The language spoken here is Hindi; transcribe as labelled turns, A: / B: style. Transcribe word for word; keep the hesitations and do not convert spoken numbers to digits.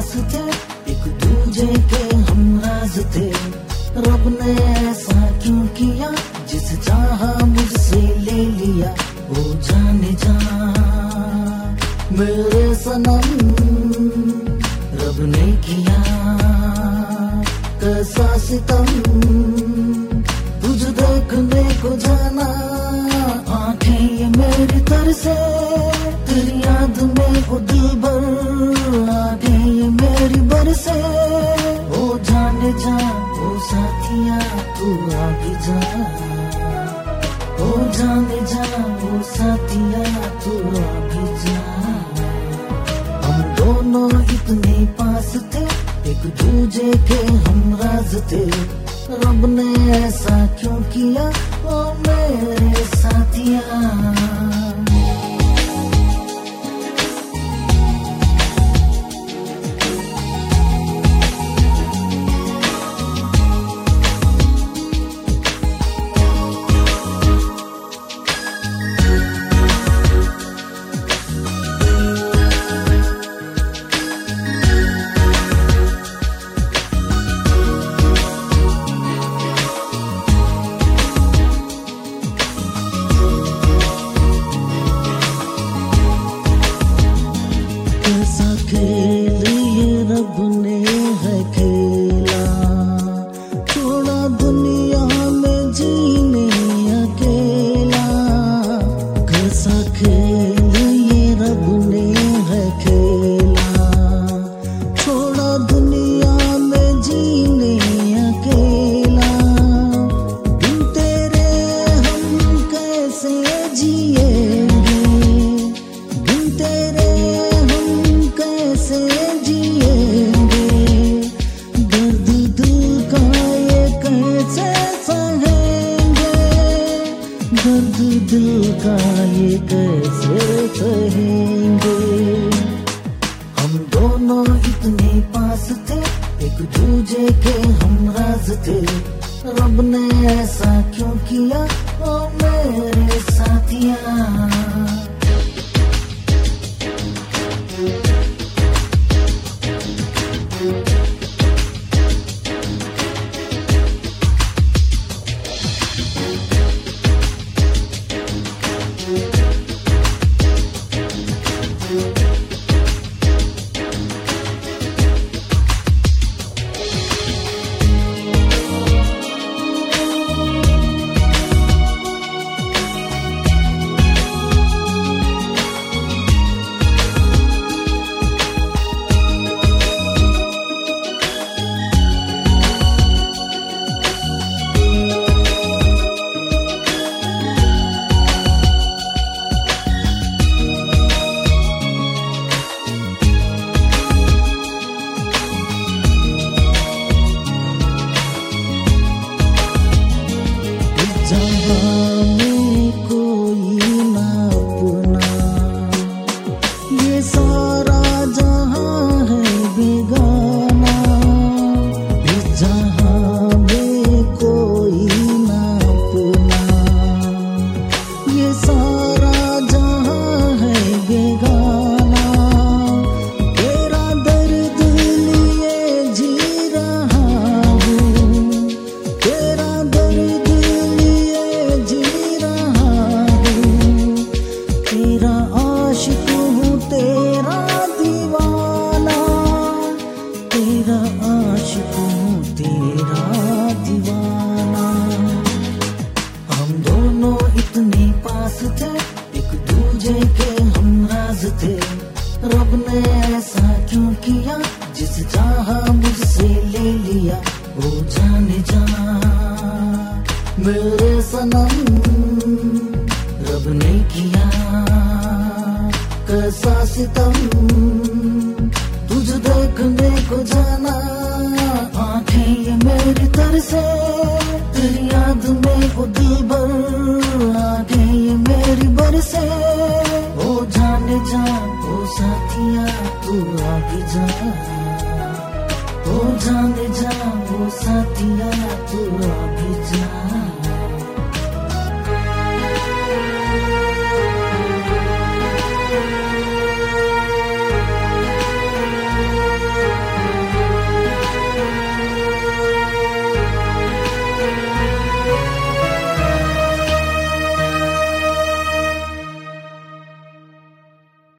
A: पास थे, एक दूजे के हम राज थे। रब ने ऐसा क्यों किया, जिस चाहा मुझसे ले लिया। वो जाने जा मेरे सनम, रब ने किया कैसा सितम। तुझ देखने को जाना, आंखें ये मेरी तरसे, तेरी याद में वो दिल भर आगे ये मेरी बरसे। ओ जाने जा ओ साथिया तू आगे जा, ओ जाने जा ओ साथिया तू आगे जा। हम दोनों इतने पास थे, एक दूजे के हम राज थे। रब ने ऐसा क्यों किया ओ मेरे साथिया। कैसा खेल ये रब ने है खेला, छोड़ा दुनिया में जीने अकेला। कैसा खेल ये रब ने है खेला, छोड़ा दुनिया में जीने अकेला। बिन तेरे हम कैसे जिएंगे, बिन तेरे कैसे जिएंगे। दर्द दिल का ये कैसे सहेंगे, दर्द दिल का ये कैसे सहेंगे। हम दोनों इतने पास थे, एक दूजे के हम राज थे। रब ने ऐसा क्यों किया ओ मेरे साथिया। जहाँ में कोई ना अपना, ये सारा जहाँ है बेगाना। इस जहाँ में कोई ना अपना, ये सारा जहाँ है बेगाना। तेरा दर्द लिए जी रहा हूँ, तेरा दर्द तेरा आशिक हूँ, तेरा दीवाना, तेरा आशिक हूँ, तेरा दीवाना। हम दोनों इतने पास थे, एक दूजे के हम राज थे। रब ने ऐसा क्यों किया, जिस चाहा मुझसे ले लिया। वो जाने जा मेरे सनम, रब ने किया कैसा सितम। तुझ देखने को जाना, आंखें ये मेरी तरसे, तेरी याद में वो दिल भर आगे ये मेरी बरसे। ओ जाने जा ओ साथिया तू आगे जा, ओ जाने जा ओ साथिया तू